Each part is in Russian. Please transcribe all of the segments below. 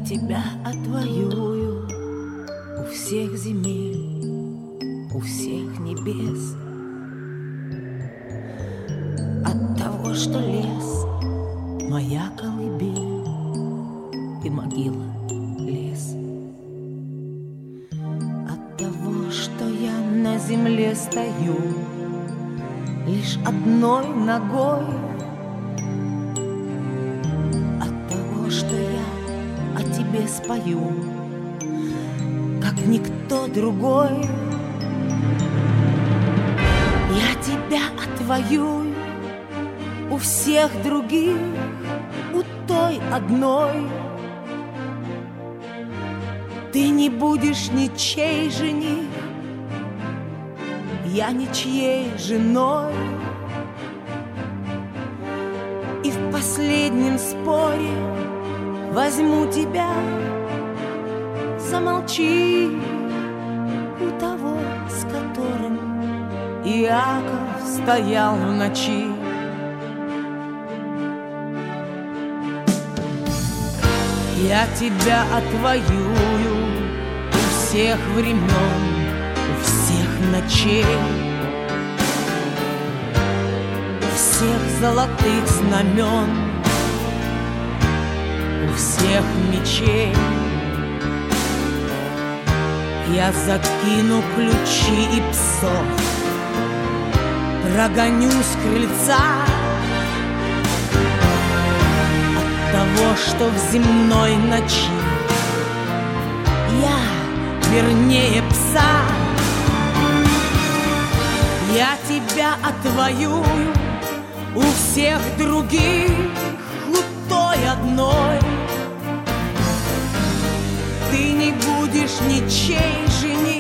тебя отвоюю у всех земель, у всех небес. От того, что лес — моя колыбель и могила — лес. От того, что я на земле стою лишь одной ногой. От того, что я о тебе спою, как никто другой. Я тебя отвоюю у всех других, у той одной. Ты не будешь ничей жених, я ничьей женой. И в последнем споре возьму тебя. Замолчи у того, с которым Иаков стоял в ночи. Я тебя отвоюю у всех времен, у всех ночей, у всех золотых знамен, у всех мечей. Я закину ключи и псов, прогоню с крыльца от того, что в земной ночи я вернее пса. Я тебя отвоюю у всех других, у той одной. Ты не будешь ничей жених,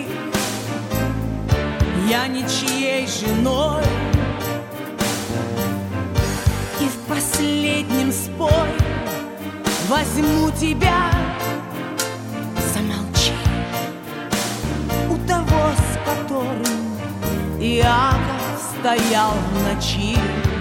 я ничьей женой. И в последнем споре возьму тебя. Замолчи у того, с которым Иаков стоял в ночи.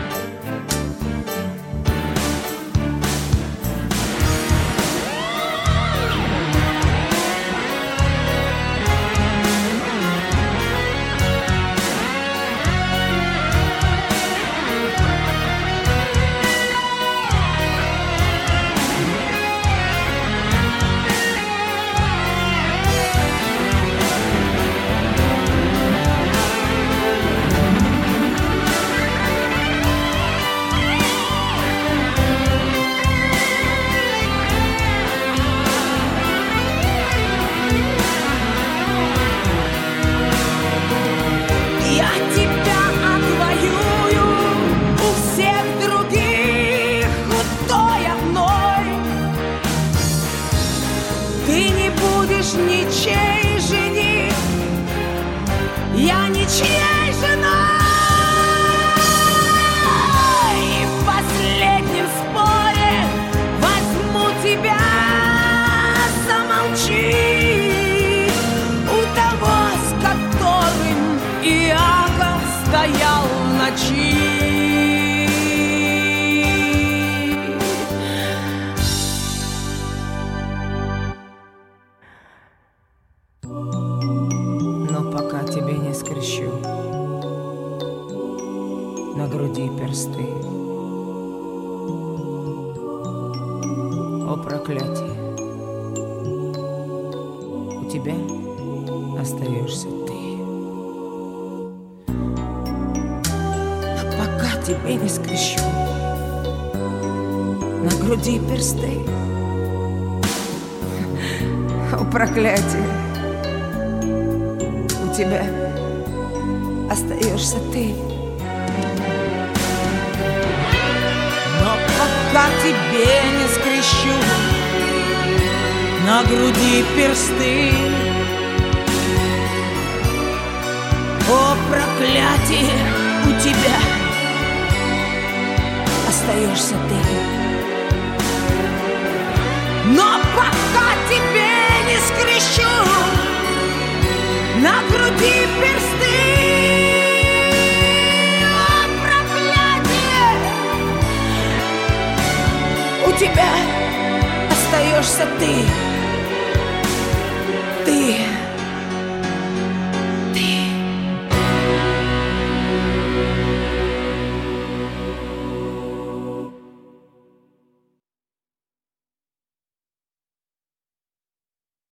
Ничей жених, я ничьей женой. И в последнем споре возьму тебя. Замолчи у того, с которым Иаков стоял в ночи. Скрещу на груди персты. О, проклятие! У тебя остаешься ты. Но пока тебе не скрещу на груди персты. О, проклятие! У тебя остаешься ты. Но пока тебе не скрещу на груди персты. О, проклятие! У тебя остаешься ты. Но пока тебе не скрещу на груди персты. О, проклятие! У тебя остаешься остаешься ты. Ты